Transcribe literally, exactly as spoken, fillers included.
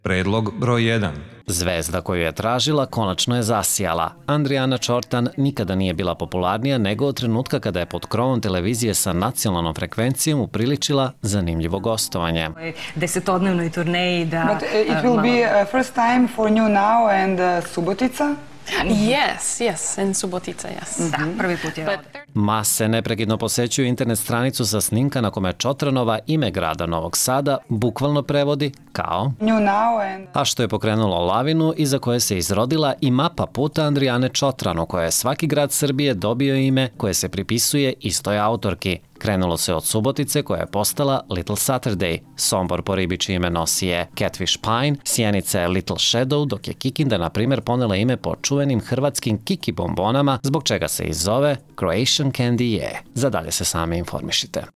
Predlog broj jedan. Zvezda koju je tražila konačno je zasijala. Andrijana Čortan nikada nije bila popularnija nego od trenutka kada je pod krovom televizije sa nacionalnom frekvencijom upriličila zanimljivo gostovanje. Desetodnevnoj turneji da... But it will be first time for New Now and Subotica? Yes, yes, in Subotica, yes. Da, prvi put je ovdje. Mase neprekidno posećuju internet stranicu sa snimka na kome Čotranova ime grada Novog Sada bukvalno prevodi kao New Now and... a što je pokrenulo lavinu iza koje se izrodila i mapa puta Andrijane Čotran u kojoj je svaki grad Srbije dobio ime koje se pripisuje istoj autorki. Krenulo se od Subotice koja je postala Little Saturday, Sombor po ribiči ime nosi je Catfish Pine, Sjenica je Little Shadow, dok je Kikinda na primjer ponela ime po čuvenim hrvatskim Kiki bombonama, zbog čega se i zove Croatian Candy je. Za dalje se sami informišite.